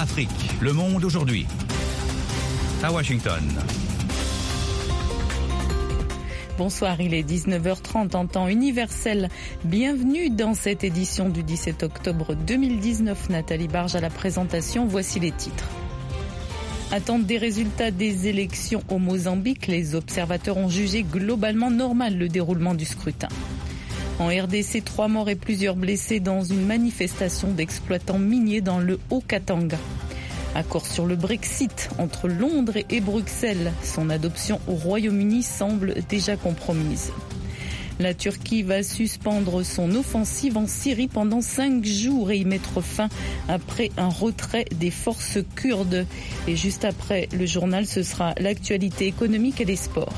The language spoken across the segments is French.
Afrique. Le monde aujourd'hui. À Washington. Bonsoir, il est 19h30 en temps universel. Bienvenue dans cette édition du 17 octobre 2019. Nathalie Barge à la présentation, voici les titres. Attente des résultats des élections au Mozambique, les observateurs ont jugé globalement normal le déroulement du scrutin. En RDC, 3 morts et plusieurs blessés dans une manifestation d'exploitants miniers dans le Haut-Katanga. Accord sur le Brexit entre Londres et Bruxelles. Son adoption au Royaume-Uni semble déjà compromise. La Turquie va suspendre son offensive en Syrie pendant 5 jours et y mettre fin après un retrait des forces kurdes. Et juste après le journal, ce sera l'actualité économique et les sports.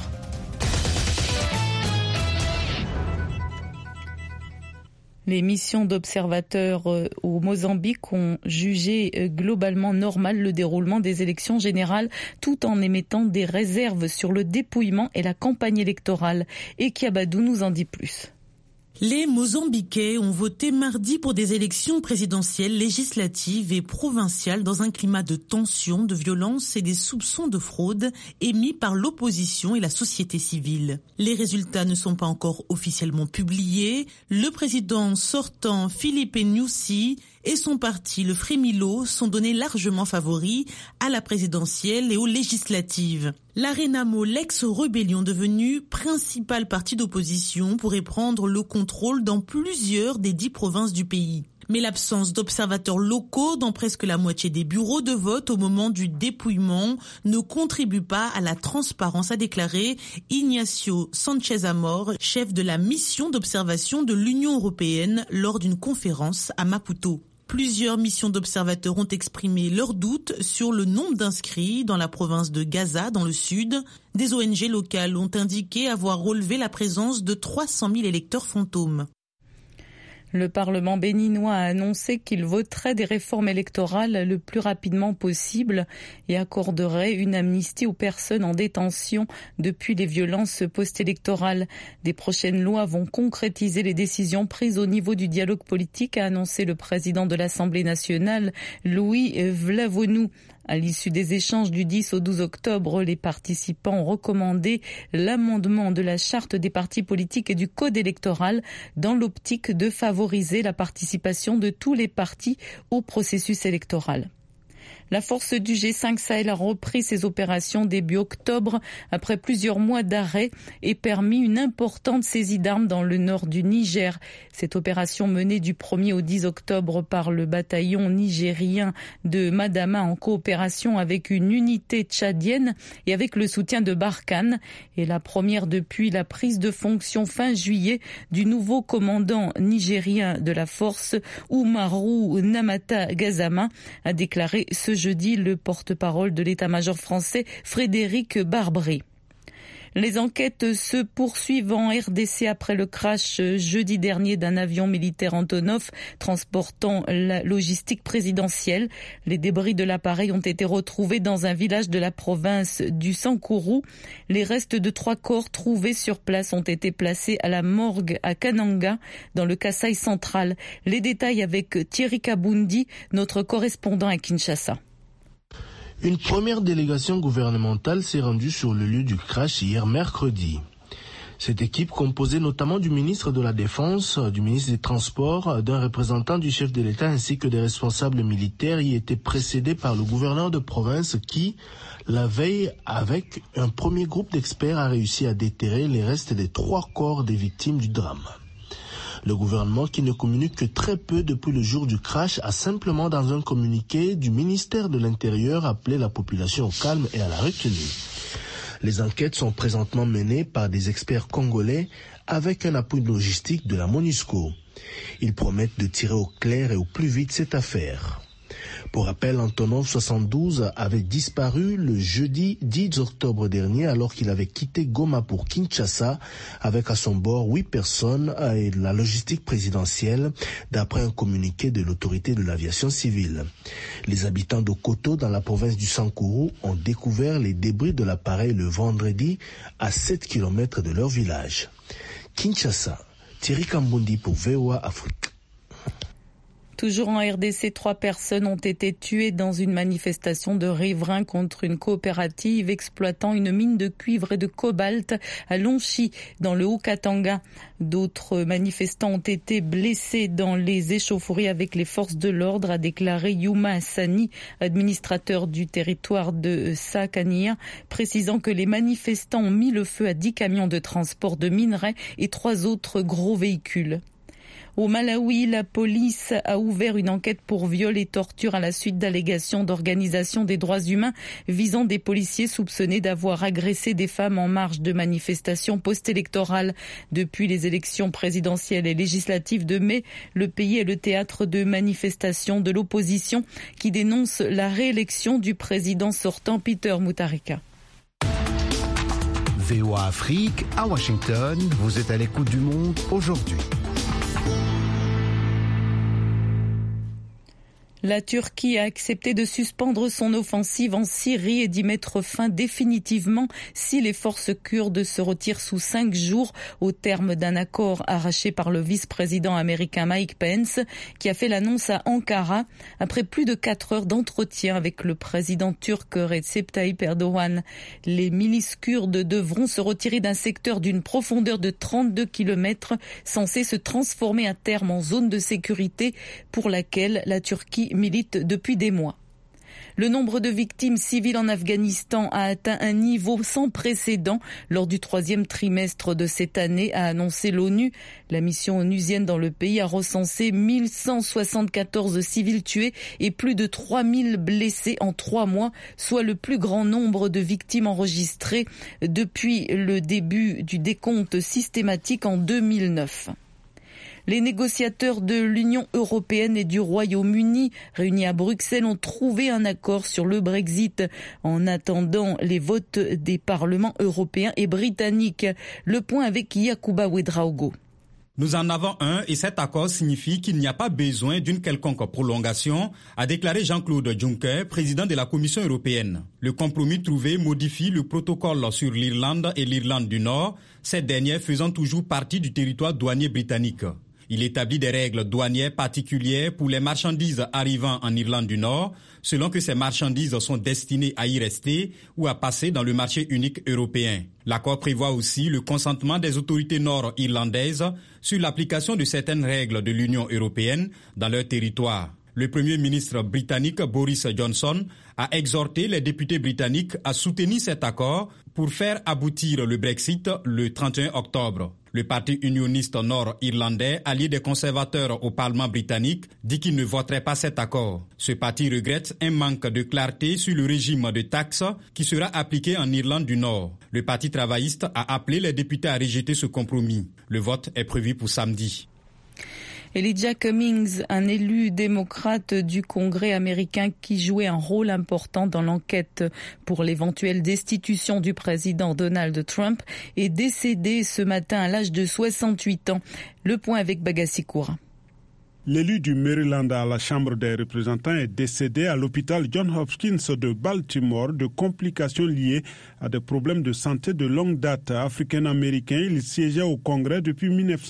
Les missions d'observateurs au Mozambique ont jugé globalement normal le déroulement des élections générales tout en émettant des réserves sur le dépouillement et la campagne électorale. Et Kiabadou nous en dit plus. Les Mozambiquais ont voté mardi pour des élections présidentielles, législatives et provinciales dans un climat de tension, de violence et des soupçons de fraude émis par l'opposition et la société civile. Les résultats ne sont pas encore officiellement publiés. Le président sortant, Filipe Nyusi, et son parti, le Fremilo, sont donnés largement favoris à la présidentielle et aux législatives. La Renamo, l'ex-rébellion devenue principal parti d'opposition, pourrait prendre le contrôle dans plusieurs des 10 provinces du pays. Mais l'absence d'observateurs locaux dans presque la moitié des bureaux de vote au moment du dépouillement ne contribue pas à la transparence, a déclaré Ignacio Sanchez Amor, chef de la mission d'observation de l'Union européenne lors d'une conférence à Maputo. Plusieurs missions d'observateurs ont exprimé leurs doutes sur le nombre d'inscrits dans la province de Gaza, dans le sud. Des ONG locales ont indiqué avoir relevé la présence de 300 000 électeurs fantômes. Le Parlement béninois a annoncé qu'il voterait des réformes électorales le plus rapidement possible et accorderait une amnistie aux personnes en détention depuis les violences post-électorales. Des prochaines lois vont concrétiser les décisions prises au niveau du dialogue politique, a annoncé le président de l'Assemblée nationale, Louis Vlavonou. À l'issue des échanges du 10 au 12 octobre, les participants ont recommandé l'amendement de la charte des partis politiques et du code électoral dans l'optique de favoriser la participation de tous les partis au processus électoral. La force du G5 Sahel a repris ses opérations début octobre après plusieurs mois d'arrêt et permis une importante saisie d'armes dans le nord du Niger. Cette opération menée du 1er au 10 octobre par le bataillon nigérien de Madama en coopération avec une unité tchadienne et avec le soutien de Barkhane est la première depuis la prise de fonction fin juillet du nouveau commandant nigérien de la force, Oumarou Namata Gazama, a déclaré ce jeudi le porte-parole de l'état-major français Frédéric Barbry. Les enquêtes se poursuivent en RDC après le crash jeudi dernier d'un avion militaire Antonov transportant la logistique présidentielle. Les débris de l'appareil ont été retrouvés dans un village de la province du Sankourou. Les restes de 3 corps trouvés sur place ont été placés à la morgue à Kananga, dans le Kasaï central. Les détails avec Thierry Kabundi, notre correspondant à Kinshasa. Une première délégation gouvernementale s'est rendue sur le lieu du crash hier mercredi. Cette équipe, composée notamment du ministre de la Défense, du ministre des Transports, d'un représentant du chef de l'État ainsi que des responsables militaires, y était précédée par le gouverneur de province qui, la veille, avec un premier groupe d'experts, a réussi à déterrer les restes des 3 corps des victimes du drame. Le gouvernement, qui ne communique que très peu depuis le jour du crash, a simplement dans un communiqué du ministère de l'Intérieur appelé la population au calme et à la retenue. Les enquêtes sont présentement menées par des experts congolais avec un appui logistique de la MONUSCO. Ils promettent de tirer au clair et au plus vite cette affaire. Pour rappel, Antonov 72 avait disparu le jeudi 10 octobre dernier alors qu'il avait quitté Goma pour Kinshasa avec à son bord 8 personnes et la logistique présidentielle d'après un communiqué de l'autorité de l'aviation civile. Les habitants de Koto dans la province du Sankourou ont découvert les débris de l'appareil le vendredi à 7 km de leur village. Kinshasa, Thierry Kambundi pour VOA Afrique. Toujours en RDC, 3 personnes ont été tuées dans une manifestation de riverains contre une coopérative exploitant une mine de cuivre et de cobalt à Lonchi, dans le Haut-Katanga. D'autres manifestants ont été blessés dans les échauffourées avec les forces de l'ordre, a déclaré Yuma Assani, administrateur du territoire de Sakania, précisant que les manifestants ont mis le feu à 10 camions de transport de minerais et 3 autres gros véhicules. Au Malawi, la police a ouvert une enquête pour viol et torture à la suite d'allégations d'organisation des droits humains visant des policiers soupçonnés d'avoir agressé des femmes en marge de manifestations post-électorales. Depuis les élections présidentielles et législatives de mai, le pays est le théâtre de manifestations de l'opposition qui dénoncent la réélection du président sortant Peter Mutharika. VOA Afrique, à Washington, vous êtes à l'écoute du monde aujourd'hui. La Turquie a accepté de suspendre son offensive en Syrie et d'y mettre fin définitivement si les forces kurdes se retirent sous 5 jours au terme d'un accord arraché par le vice-président américain Mike Pence qui a fait l'annonce à Ankara après plus de 4 heures d'entretien avec le président turc Recep Tayyip Erdogan. Les milices kurdes devront se retirer d'un secteur d'une profondeur de 32 km censé se transformer à terme en zone de sécurité pour laquelle la Turquie milite depuis des mois. Le nombre de victimes civiles en Afghanistan a atteint un niveau sans précédent lors du 3e trimestre de cette année, a annoncé l'ONU. La mission onusienne dans le pays a recensé 1174 civils tués et plus de 3000 blessés en 3 mois, soit le plus grand nombre de victimes enregistrées depuis le début du décompte systématique en 2009. Les négociateurs de l'Union européenne et du Royaume-Uni, réunis à Bruxelles, ont trouvé un accord sur le Brexit en attendant les votes des parlements européens et britanniques. Le point avec Yacouba Ouedraogo. Nous en avons un et cet accord signifie qu'il n'y a pas besoin d'une quelconque prolongation, a déclaré Jean-Claude Juncker, président de la Commission européenne. Le compromis trouvé modifie le protocole sur l'Irlande et l'Irlande du Nord, cette dernière faisant toujours partie du territoire douanier britannique. Il établit des règles douanières particulières pour les marchandises arrivant en Irlande du Nord, selon que ces marchandises sont destinées à y rester ou à passer dans le marché unique européen. L'accord prévoit aussi le consentement des autorités nord-irlandaises sur l'application de certaines règles de l'Union européenne dans leur territoire. Le Premier ministre britannique Boris Johnson a exhorté les députés britanniques à soutenir cet accord pour faire aboutir le Brexit le 31 octobre. Le parti unioniste nord-irlandais, allié des conservateurs au Parlement britannique, dit qu'il ne voterait pas cet accord. Ce parti regrette un manque de clarté sur le régime de taxes qui sera appliqué en Irlande du Nord. Le parti travailliste a appelé les députés à rejeter ce compromis. Le vote est prévu pour samedi. Elijah Cummings, un élu démocrate du Congrès américain qui jouait un rôle important dans l'enquête pour l'éventuelle destitution du président Donald Trump, est décédé ce matin à l'âge de 68 ans. Le point avec Bagassi Koura. L'élu du Maryland à la Chambre des représentants est décédé à l'hôpital Johns Hopkins de Baltimore de complications liées à des problèmes de santé de longue date. Africain-américain, il siégeait au Congrès depuis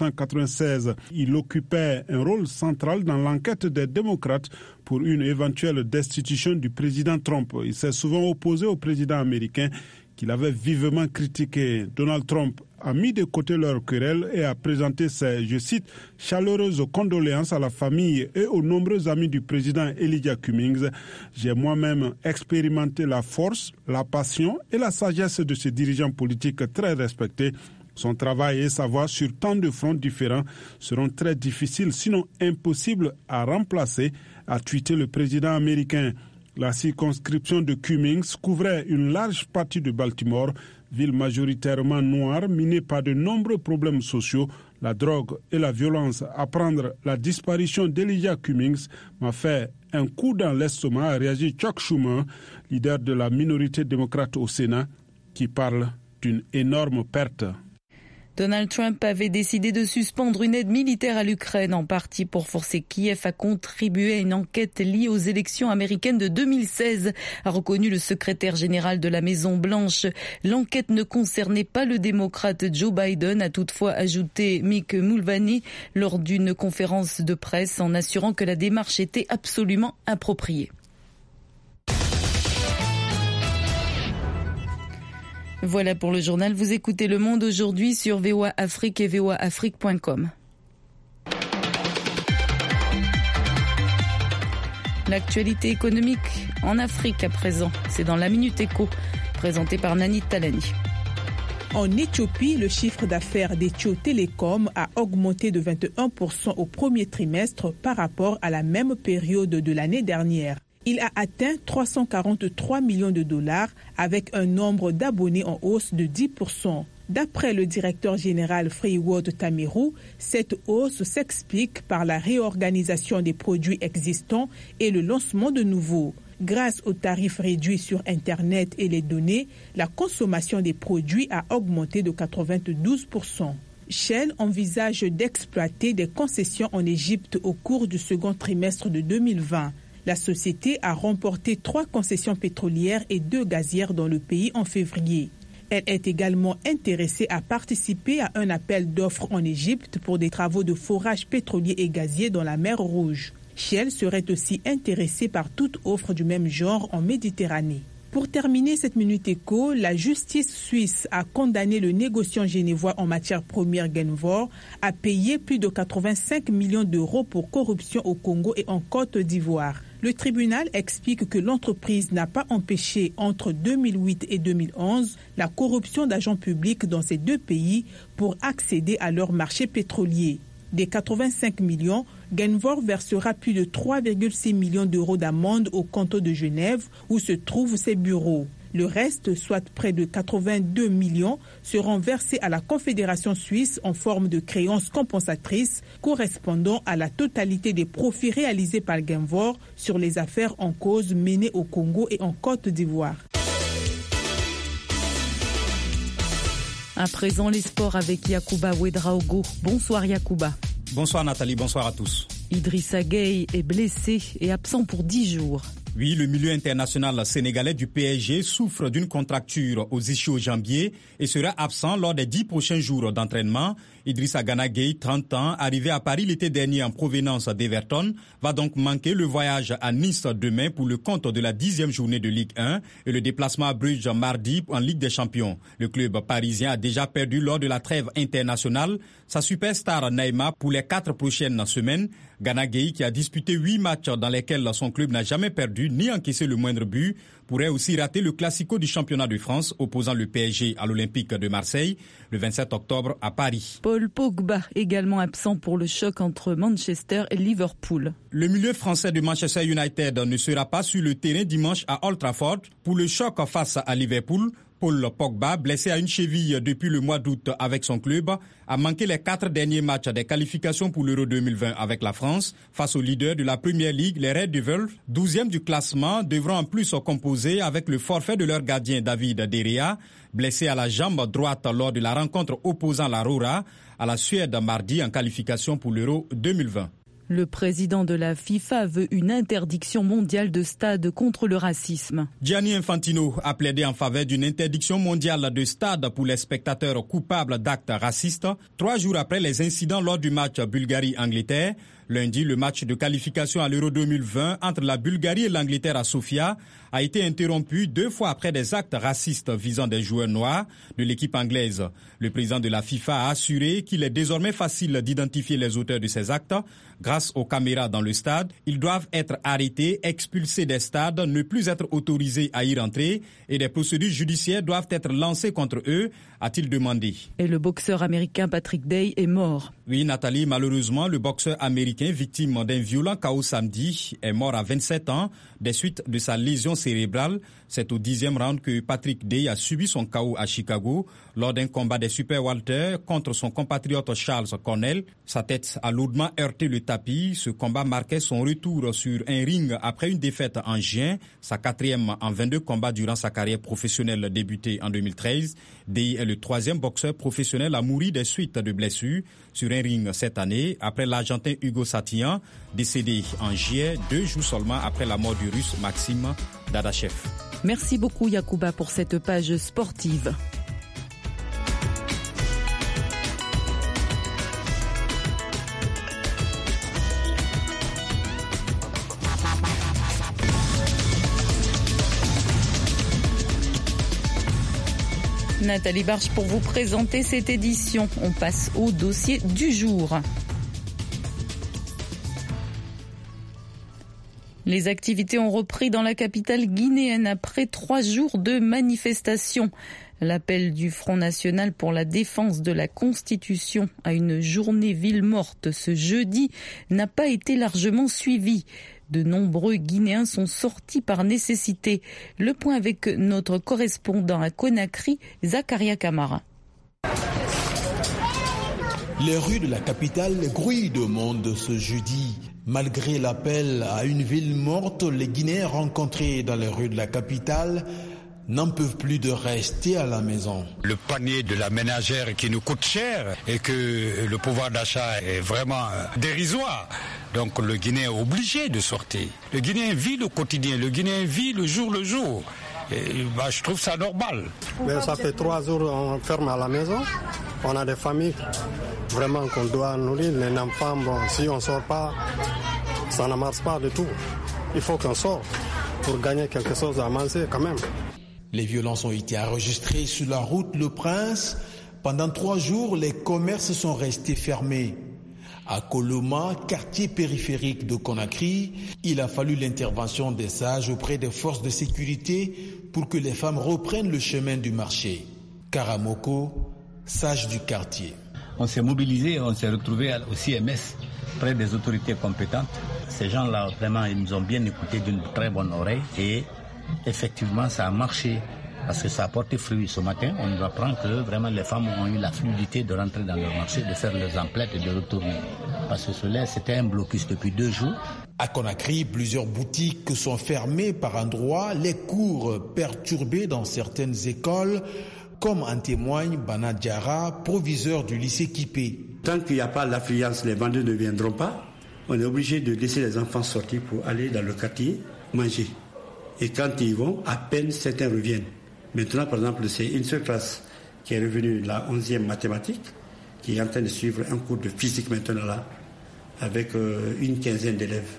1996. Il occupait un rôle central dans l'enquête des démocrates pour une éventuelle destitution du président Trump. Il s'est souvent opposé au président américain qu'il avait vivement critiqué. Donald Trump a mis de côté leur querelle et a présenté ses, je cite, chaleureuses condoléances à la famille et aux nombreux amis du président Elijah Cummings. J'ai moi-même expérimenté la force, la passion et la sagesse de ce dirigeant politique très respecté. Son travail et sa voix sur tant de fronts différents seront très difficiles, sinon impossibles à remplacer, a tweeté le président américain. La circonscription de Cummings couvrait une large partie de Baltimore, ville majoritairement noire, minée par de nombreux problèmes sociaux, la drogue et la violence. Apprendre la disparition d'Elijah Cummings m'a fait un coup dans l'estomac, a réagi Chuck Schumer, leader de la minorité démocrate au Sénat, qui parle d'une énorme perte. Donald Trump avait décidé de suspendre une aide militaire à l'Ukraine, en partie pour forcer Kiev à contribuer à une enquête liée aux élections américaines de 2016, a reconnu le secrétaire général de la Maison-Blanche. L'enquête ne concernait pas le démocrate Joe Biden, a toutefois ajouté Mick Mulvaney lors d'une conférence de presse en assurant que la démarche était absolument appropriée. Voilà pour le journal. Vous écoutez Le Monde aujourd'hui sur VOA Afrique et voaafrique.com. L'actualité économique en Afrique à présent, c'est dans la Minute Éco, présentée par Nani Talani. En Éthiopie, le chiffre d'affaires d'Ethio Telecom a augmenté de 21% au premier trimestre par rapport à la même période de l'année dernière. Il a atteint 343 millions de dollars avec un nombre d'abonnés en hausse de 10%. D'après le directeur général Freeworld Tamirou, cette hausse s'explique par la réorganisation des produits existants et le lancement de nouveaux. Grâce aux tarifs réduits sur Internet et les données, la consommation des produits a augmenté de 92%. Shell envisage d'exploiter des concessions en Égypte au cours du second trimestre de 2020. La société a remporté 3 concessions pétrolières et 2 gazières dans le pays en février. Elle est également intéressée à participer à un appel d'offres en Égypte pour des travaux de forage pétrolier et gazier dans la mer Rouge. Shell serait aussi intéressée par toute offre du même genre en Méditerranée. Pour terminer cette Minute Éco, la justice suisse a condamné le négociant genevois en matière première Genvor à payer plus de 85 millions d'euros pour corruption au Congo et en Côte d'Ivoire. Le tribunal explique que l'entreprise n'a pas empêché entre 2008 et 2011 la corruption d'agents publics dans ces deux pays pour accéder à leur marché pétrolier. Des 85 millions, Genvor versera plus de 3,6 millions d'euros d'amende au canton de Genève où se trouvent ses bureaux. Le reste, soit près de 82 millions, seront versés à la Confédération suisse en forme de créances compensatrices correspondant à la totalité des profits réalisés par Genvor sur les affaires en cause menées au Congo et en Côte d'Ivoire. À présent, les sports avec Yacouba Ouedraogo. Bonsoir Yacouba. Bonsoir Nathalie, bonsoir à tous. Idrissa Gueye est blessé et absent pour 10 jours. Oui, le milieu international sénégalais du PSG souffre d'une contracture aux ischio-jambiers et sera absent lors des 10 prochains jours d'entraînement. Idrissa Gana Gueye, 30 ans, arrivé à Paris l'été dernier en provenance d'Everton, va donc manquer le voyage à Nice demain pour le compte de la 10e journée de Ligue 1 et le déplacement à Bruges mardi en Ligue des Champions. Le club parisien a déjà perdu lors de la trêve internationale sa superstar Neymar pour les 4 prochaines semaines. Gana Gueye, qui a disputé 8 matchs dans lesquels son club n'a jamais perdu ni encaissé le moindre but, pourrait aussi rater le Classico du championnat de France opposant le PSG à l'Olympique de Marseille le 27 octobre à Paris. Paul Pogba, également absent pour le choc entre Manchester et Liverpool. Le milieu français de Manchester United ne sera pas sur le terrain dimanche à Old Trafford pour le choc face à Liverpool. Paul Pogba, blessé à une cheville depuis le mois d'août avec son club, a manqué les 4 derniers matchs des qualifications pour l'Euro 2020 avec la France. Face aux leaders de la Premier League, les Red Devils, 12e du classement, devront en plus composer avec le forfait de leur gardien David De Gea, blessé à la jambe droite lors de la rencontre opposant la Rora à la Suède mardi en qualification pour l'Euro 2020. Le président de la FIFA veut une interdiction mondiale de stades contre le racisme. Gianni Infantino a plaidé en faveur d'une interdiction mondiale de stades pour les spectateurs coupables d'actes racistes, 3 jours après les incidents lors du match Bulgarie-Angleterre. Lundi, le match de qualification à l'Euro 2020 entre la Bulgarie et l'Angleterre à Sofia a été interrompu 2 fois après des actes racistes visant des joueurs noirs de l'équipe anglaise. Le président de la FIFA a assuré qu'il est désormais facile d'identifier les auteurs de ces actes. Grâce aux caméras dans le stade, ils doivent être arrêtés, expulsés des stades, ne plus être autorisés à y rentrer et des procédures judiciaires doivent être lancées contre eux, a-t-il demandé. Et le boxeur américain Patrick Day est mort. Oui, Nathalie, malheureusement, le boxeur américain Américain victime d'un violent chaos samedi est mort à 27 ans des suites de sa lésion cérébrale. C'est au 10e round que Patrick Day a subi son chaos à Chicago lors d'un combat des super welter contre son compatriote Charles Cornell. Sa tête a lourdement heurté le tapis. Ce combat marquait son retour sur un ring après une défaite en juin, sa 4e en 22 combats durant sa carrière professionnelle débutée en 2013. Day est le 3e boxeur professionnel à mourir des suites de blessures sur un ring cette année, après l'Argentin Hugo Satillan, décédé en juillet, 2 jours seulement après la mort du Russe Maxime Dadachev. Merci beaucoup Yacouba pour cette page sportive. Nathalie Barche pour vous présenter cette édition. On passe au dossier du jour. Les activités ont repris dans la capitale guinéenne après 3 jours de manifestations. L'appel du Front National pour la défense de la Constitution à une journée ville morte ce jeudi n'a pas été largement suivi. De nombreux Guinéens sont sortis par nécessité. Le point avec notre correspondant à Conakry, Zakaria Camara. Les rues de la capitale grouillent de monde ce jeudi. Malgré l'appel à une ville morte, les Guinéens rencontrés dans les rues de la capitale n'en peuvent plus de rester à la maison. Le panier de la ménagère qui nous coûte cher et que le pouvoir d'achat est vraiment dérisoire. Donc le Guinéen est obligé de sortir. Le Guinéen vit le quotidien, le Guinéen vit le jour. Et, je trouve ça normal. Mais ça fait 3 jours on ferme à la maison. On a des familles vraiment qu'on doit nourrir. Les enfants, si on ne sort pas, ça ne marche pas du tout. Il faut qu'on sorte pour gagner quelque chose à manger quand même. Les violences ont été enregistrées sur la route Le Prince. Pendant 3 jours, les commerces sont restés fermés. À Koloma, quartier périphérique de Conakry, il a fallu l'intervention des sages auprès des forces de sécurité pour que les femmes reprennent le chemin du marché. Karamoko, sage du quartier. On s'est mobilisé, on s'est retrouvé au CMS, près des autorités compétentes. Ces gens-là, vraiment, ils nous ont bien écoutés d'une très bonne oreille et effectivement, ça a marché parce que ça a porté fruit. Ce matin, on nous apprend que vraiment les femmes ont eu la fluidité de rentrer dans leur marché, de faire leurs emplettes et de retourner. Parce que cela, c'était un blocus depuis 2 jours. À Conakry, plusieurs boutiques sont fermées par endroits, les cours perturbés dans certaines écoles, comme en témoigne Bana Diarra, proviseur du lycée Kipé. Tant qu'il n'y a pas l'affluence, les vendeurs ne viendront pas. On est obligé de laisser les enfants sortir pour aller dans le quartier manger. Et quand ils vont, à peine certains reviennent. Maintenant, par exemple, c'est une seule classe qui est revenue, la 11e mathématiques, qui est en train de suivre un cours de physique maintenant là, avec une 15aine d'élèves.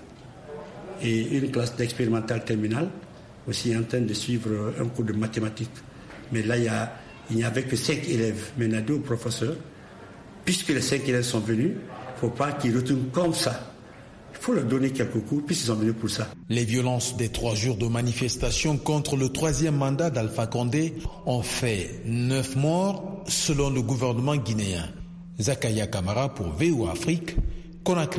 Et une classe d'expérimental terminale, aussi en train de suivre un cours de mathématiques. Mais là, il n'y avait que 5 élèves. Mais on a dit aux professeurs, puisque les 5 élèves sont venus, il ne faut pas qu'ils retournent comme ça. Il faut leur donner quelques cours, puisqu'ils sont venus pour ça. Les violences des 3 jours de manifestation contre le 3e mandat d'Alpha Condé ont fait 9 morts, selon le gouvernement guinéen. Zakaria Camara pour VOA Afrique, Conakry.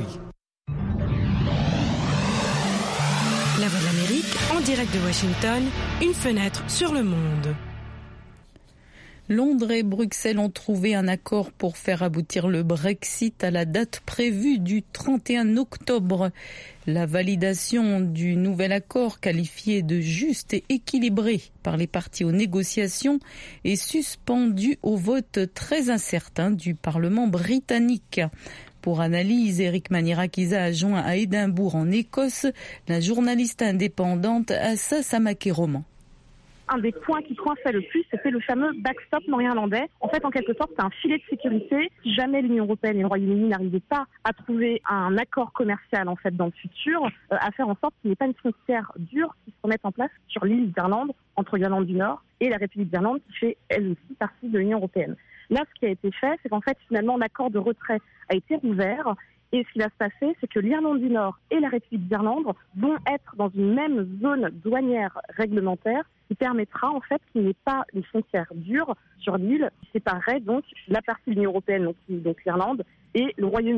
La Voix de l'Amérique, en direct de Washington, une fenêtre sur le monde. Londres et Bruxelles ont trouvé un accord pour faire aboutir le Brexit à la date prévue du 31 octobre. La validation du nouvel accord, qualifié de juste et équilibré par les parties aux négociations, est suspendue au vote très incertain du Parlement britannique. Pour analyse, Eric Manirakiza a joint à Édimbourg en Écosse la journaliste indépendante Assa Samake-Roman. Un des points qui coinçait le plus, c'était le fameux backstop nord-irlandais. En fait, en quelque sorte, c'est un filet de sécurité. Si jamais l'Union européenne et le Royaume-Uni n'arrivaient pas à trouver un accord commercial en fait dans le futur, à faire en sorte qu'il n'y ait pas une frontière dure qui se remette en place sur l'île d'Irlande, entre l'Irlande du Nord et la République d'Irlande, qui fait elle aussi partie de l'Union européenne. Là, ce qui a été fait, c'est qu'en fait, finalement, l'accord de retrait a été rouvert. Et ce qui va se passer, c'est que l'Irlande du Nord et la République d'Irlande vont être dans une même zone douanière réglementaire qui permettra en fait qu'il n'y ait pas une frontière dure sur l'île qui séparerait donc la partie de l'Union européenne, donc l'Irlande, et le Royaume-Uni.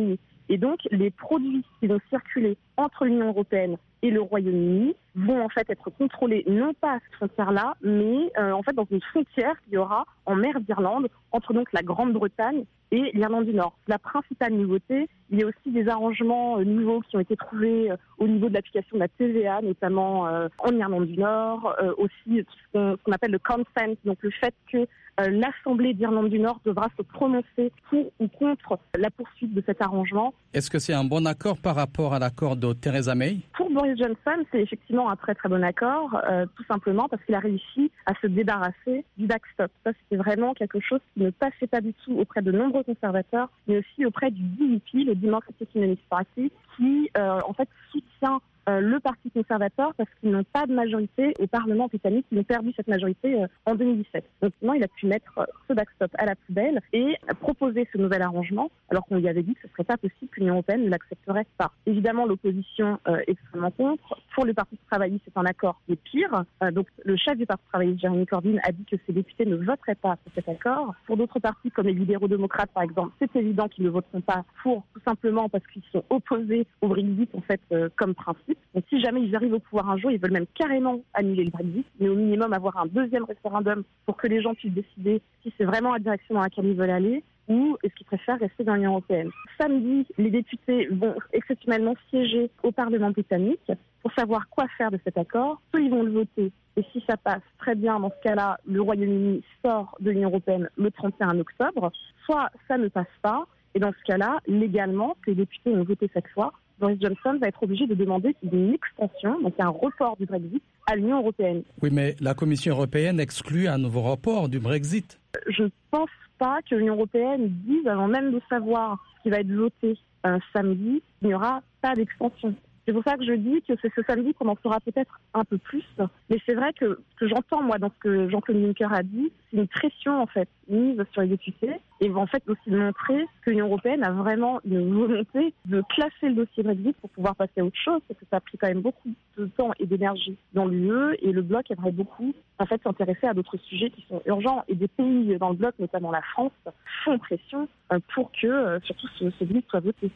Et donc, les produits qui vont circuler entre l'Union européenne et le Royaume-Uni vont en fait être contrôlés non pas à cette frontière-là, mais en fait dans une frontière qu'il y aura en mer d'Irlande entre donc la Grande-Bretagne et l'Irlande du Nord. La principale nouveauté, il y a aussi des arrangements nouveaux qui ont été trouvés au niveau de l'application de la TVA, notamment en Irlande du Nord, aussi ce qu'on appelle le consent, donc le fait que l'Assemblée d'Irlande du Nord devra se prononcer pour ou contre la poursuite de cet arrangement. Est-ce que c'est un bon accord par rapport à l'accord de Theresa May ? Pour Boris Johnson, c'est effectivement un très très bon accord, tout simplement parce qu'il a réussi à se débarrasser du backstop. Ça, c'était vraiment quelque chose qui ne passait pas du tout auprès de nombreux conservateurs, mais aussi auprès du DUP, le Democratic Unionist Party, qui en fait soutient le Parti conservateur parce qu'ils n'ont pas de majorité au Parlement britannique. Ils ont perdu cette majorité en 2017. Donc maintenant, il a pu mettre ce backstop à la poubelle et proposer ce nouvel arrangement, alors qu'on lui avait dit que ce ne serait pas possible, que l'Union européenne ne l'accepterait pas. Évidemment, l'opposition est extrêmement contre. Pour le Parti travailliste, c'est un accord qui est pire. Donc le chef du Parti travailliste, Jeremy Corbyn, a dit que ses députés ne voteraient pas pour cet accord. Pour d'autres partis, comme les libéraux-démocrates, par exemple, c'est évident qu'ils ne voteront pas pour, tout simplement parce qu'ils sont opposés au Brexit, en fait, comme principe. Donc si jamais ils arrivent au pouvoir un jour, ils veulent même carrément annuler le Brexit, mais au minimum avoir un deuxième référendum pour que les gens puissent décider si c'est vraiment la direction dans laquelle ils veulent aller ou est-ce qu'ils préfèrent rester dans l'Union européenne. Samedi, les députés vont exceptionnellement siéger au Parlement britannique pour savoir quoi faire de cet accord. Soit ils vont le voter, et si ça passe, très bien, dans ce cas-là, le Royaume-Uni sort de l'Union européenne le 31 octobre, soit ça ne passe pas, et dans ce cas-là, légalement, que les députés ont voté cette fois, Boris Johnson va être obligé de demander une extension, donc un report du Brexit, à l'Union européenne. Oui, mais la Commission européenne exclut un nouveau report du Brexit. Je ne pense pas que l'Union européenne dise, avant même de savoir ce qui va être voté samedi, il n'y aura pas d'extension. C'est pour ça que je dis que c'est ce samedi qu'on en saura peut-être un peu plus. Mais c'est vrai que ce que j'entends, moi, dans ce que Jean-Claude Juncker a dit, c'est une pression, en fait, mise sur les députés et va en fait aussi montrer que l'Union européenne a vraiment une volonté de classer le dossier Brexit pour pouvoir passer à autre chose, parce que ça a pris quand même beaucoup de temps et d'énergie dans l'UE et le bloc aimerait beaucoup, en fait, s'intéresser à d'autres sujets qui sont urgents et des pays dans le bloc, notamment la France, font pression pour que, surtout, ce Brexit soit voté.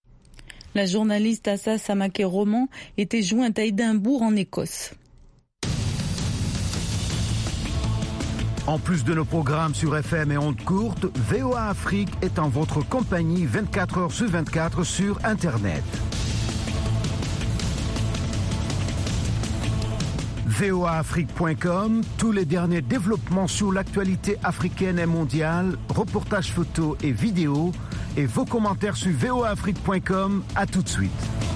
La journaliste Assa Samaké-Roman était jointe à Édimbourg en Écosse. En plus de nos programmes sur FM et ondes courtes, VOA Afrique est en votre compagnie 24 heures sur 24 sur Internet. voaafrique.com, tous les derniers développements sur l'actualité africaine et mondiale, reportages photos et vidéos, et vos commentaires sur voaafrique.com. À tout de suite.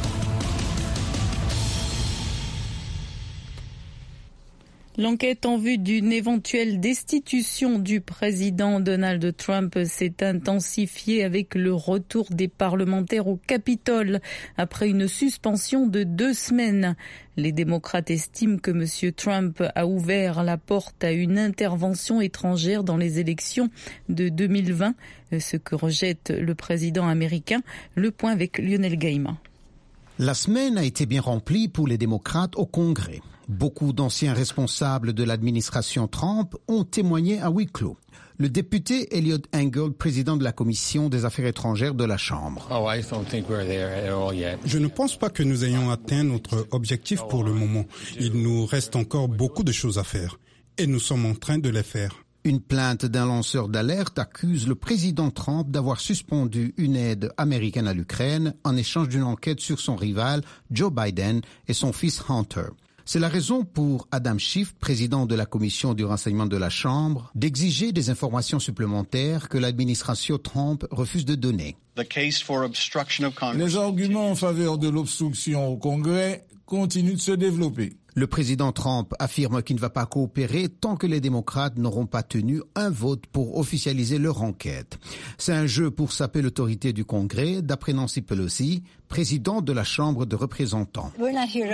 L'enquête en vue d'une éventuelle destitution du président Donald Trump s'est intensifiée avec le retour des parlementaires au Capitole après une suspension de 2 semaines. Les démocrates estiment que M. Trump a ouvert la porte à une intervention étrangère dans les élections de 2020, ce que rejette le président américain. Le point avec Lionel Gaïma. La semaine a été bien remplie pour les démocrates au Congrès. Beaucoup d'anciens responsables de l'administration Trump ont témoigné à huis clos. Le député Eliot Engel, président de la Commission des Affaires étrangères de la Chambre. Je ne pense pas que nous ayons atteint notre objectif pour le moment. Il nous reste encore beaucoup de choses à faire. Et nous sommes en train de les faire. Une plainte d'un lanceur d'alerte accuse le président Trump d'avoir suspendu une aide américaine à l'Ukraine en échange d'une enquête sur son rival Joe Biden et son fils Hunter. C'est la raison pour Adam Schiff, président de la commission du renseignement de la Chambre, d'exiger des informations supplémentaires que l'administration Trump refuse de donner. Les arguments en faveur de l'obstruction au Congrès continuent de se développer. Le président Trump affirme qu'il ne va pas coopérer tant que les démocrates n'auront pas tenu un vote pour officialiser leur enquête. C'est un jeu pour saper l'autorité du Congrès, d'après Nancy Pelosi, présidente de la Chambre de représentants. Nous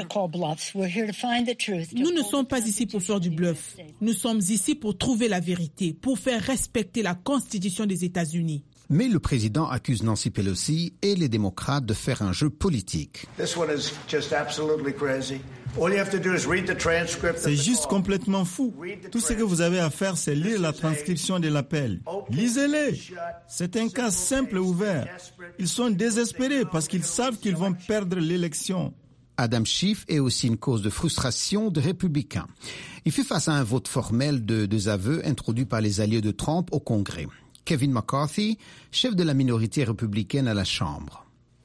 ne sommes pas ici pour faire du bluff. Nous sommes ici pour trouver la vérité, pour faire respecter la Constitution des États-Unis. Mais le président accuse Nancy Pelosi et les démocrates de faire un jeu politique. C'est juste complètement fou. Tout ce que vous avez à faire, c'est lire la transcription de l'appel. Lisez-les. C'est un cas simple et ouvert. Ils sont désespérés parce qu'ils savent qu'ils vont perdre l'élection. Adam Schiff est aussi une cause de frustration des républicains. Il fait face à un vote formel de désaveu introduit par les alliés de Trump au Congrès. Kevin McCarthy, chef de la minorité républicaine à la Chambre.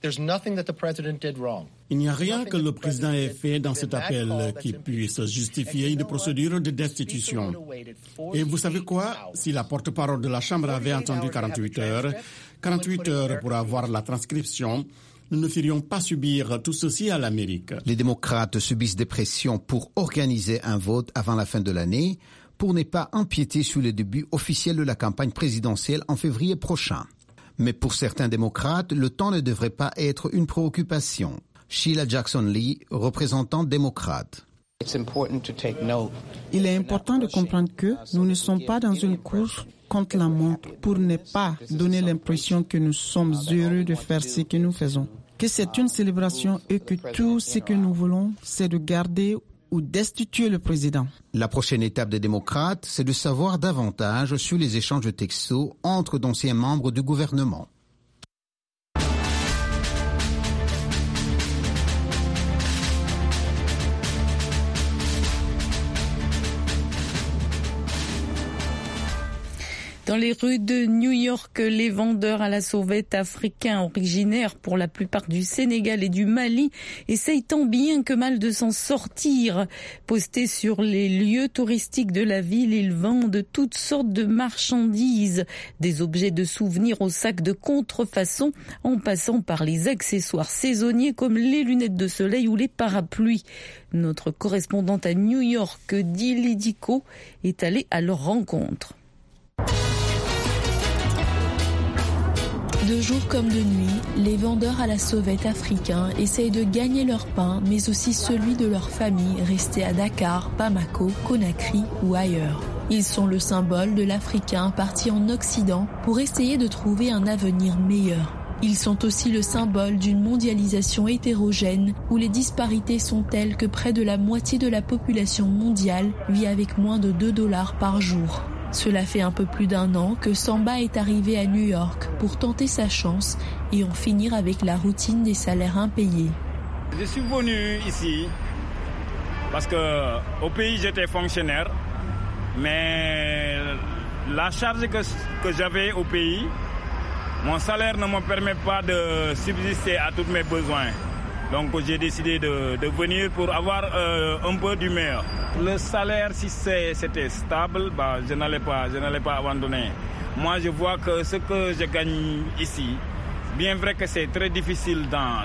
Il n'y a rien que le président ait fait dans cet appel qui puisse justifier une procédure de destitution. Et vous savez quoi? Si la porte-parole de la Chambre avait attendu 48 heures pour avoir la transcription, nous ne ferions pas subir tout ceci à l'Amérique. Les démocrates subissent des pressions pour organiser un vote avant la fin de l'année, pour ne pas empiéter sur le début officiel de la campagne présidentielle en février prochain. Mais pour certains démocrates, le temps ne devrait pas être une préoccupation. Sheila Jackson-Lee, représentante démocrate. Il est important de comprendre que nous ne sommes pas dans une course contre la montre pour ne pas donner l'impression que nous sommes heureux de faire ce que nous faisons. Que c'est une célébration et que tout ce que nous voulons, c'est de garder ou destituer le président. La prochaine étape des démocrates, c'est de savoir davantage sur les échanges de textos entre d'anciens membres du gouvernement. Dans les rues de New York, les vendeurs à la sauvette africains originaires pour la plupart du Sénégal et du Mali essayent tant bien que mal de s'en sortir. Postés sur les lieux touristiques de la ville, ils vendent toutes sortes de marchandises, des objets de souvenirs aux sacs de contrefaçon, en passant par les accessoires saisonniers comme les lunettes de soleil ou les parapluies. Notre correspondante à New York, Dili Diko, est allée à leur rencontre. De jour comme de nuit, les vendeurs à la sauvette africains essayent de gagner leur pain, mais aussi celui de leur famille restée à Dakar, Bamako, Conakry ou ailleurs. Ils sont le symbole de l'Africain parti en Occident pour essayer de trouver un avenir meilleur. Ils sont aussi le symbole d'une mondialisation hétérogène où les disparités sont telles que près de la moitié de la population mondiale vit avec moins de $2 par jour. Cela fait un peu plus d'un an que Samba est arrivé à New York pour tenter sa chance et en finir avec la routine des salaires impayés. Je suis venu ici parce que au pays j'étais fonctionnaire, mais la charge que j'avais au pays, mon salaire ne me permet pas de subsister à tous mes besoins. Donc j'ai décidé de venir pour avoir un peu du meilleur. Le salaire, si c'était stable, je n'allais pas abandonner. Moi, je vois que ce que je gagne ici, bien vrai que c'est très difficile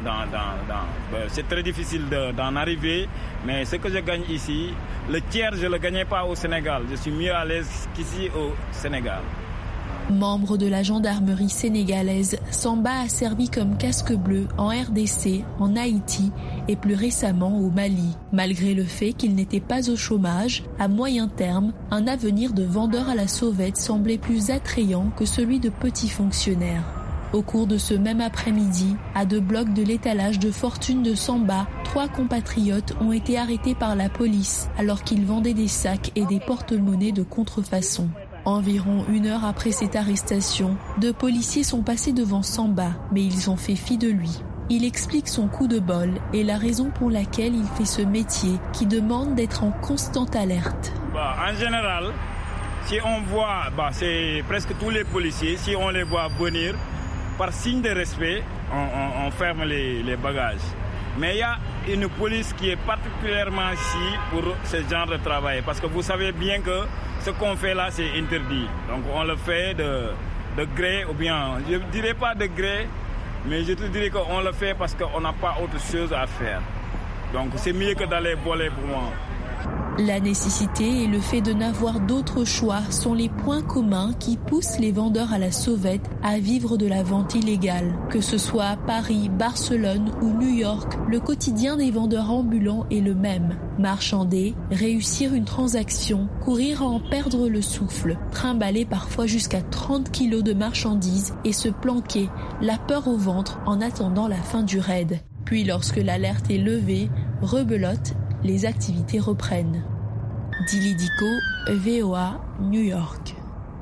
d'en arriver, mais ce que je gagne ici, le tiers, je ne le gagnais pas au Sénégal. Je suis mieux à l'aise qu'ici au Sénégal. Membre de la gendarmerie sénégalaise, Samba a servi comme casque bleu en RDC, en Haïti et plus récemment au Mali. Malgré le fait qu'il n'était pas au chômage, à moyen terme, un avenir de vendeur à la sauvette semblait plus attrayant que celui de petit fonctionnaire. Au cours de ce même après-midi, à 2 blocs de l'étalage de fortune de Samba, 3 compatriotes ont été arrêtés par la police alors qu'ils vendaient des sacs et des porte-monnaies de contrefaçon. Environ 1 heure après cette arrestation, 2 policiers sont passés devant Samba, mais ils ont fait fi de lui. Il explique son coup de bol et la raison pour laquelle il fait ce métier qui demande d'être en constante alerte. En général, si on voit, c'est presque tous les policiers, si on les voit venir, par signe de respect, on ferme les bagages. Mais il y a une police qui est particulièrement ici pour ce genre de travail. Parce que vous savez bien que ce qu'on fait là, c'est interdit. Donc on le fait de gré, ou bien, je ne dirais pas de gré, mais je te dirais qu'on le fait parce qu'on n'a pas autre chose à faire. Donc c'est mieux que d'aller voler pour moi. La nécessité et le fait de n'avoir d'autre choix sont les points communs qui poussent les vendeurs à la sauvette à vivre de la vente illégale. Que ce soit à Paris, Barcelone ou New York, le quotidien des vendeurs ambulants est le même. Marchander, réussir une transaction, courir à en perdre le souffle, trimballer parfois jusqu'à 30 kilos de marchandises et se planquer, la peur au ventre en attendant la fin du raid. Puis lorsque l'alerte est levée, rebelote, les activités reprennent. Dili Diko, VOA, New York.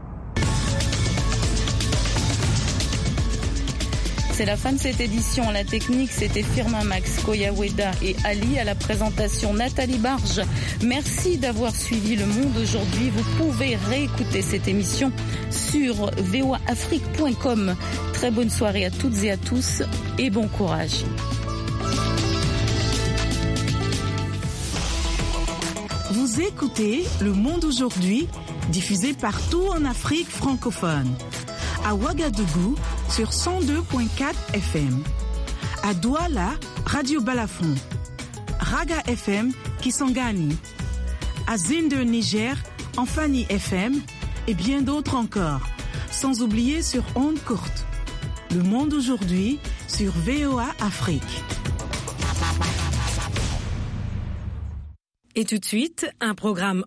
C'est la fin de cette édition. À la technique, c'était Firmin Max, Koya Weda et Ali. À la présentation, Nathalie Barge. Merci d'avoir suivi Le Monde aujourd'hui. Vous pouvez réécouter cette émission sur voaafrique.com. Très bonne soirée à toutes et à tous et bon courage. Vous écoutez Le Monde aujourd'hui, diffusé partout en Afrique francophone. À Ouagadougou, sur 102.4 FM. À Douala, Radio Balafon. Raga FM, Kisangani. À Zinder, Niger, Enfani FM et bien d'autres encore. Sans oublier sur ondes courtes. Le Monde aujourd'hui sur VOA Afrique. Et tout de suite, un programme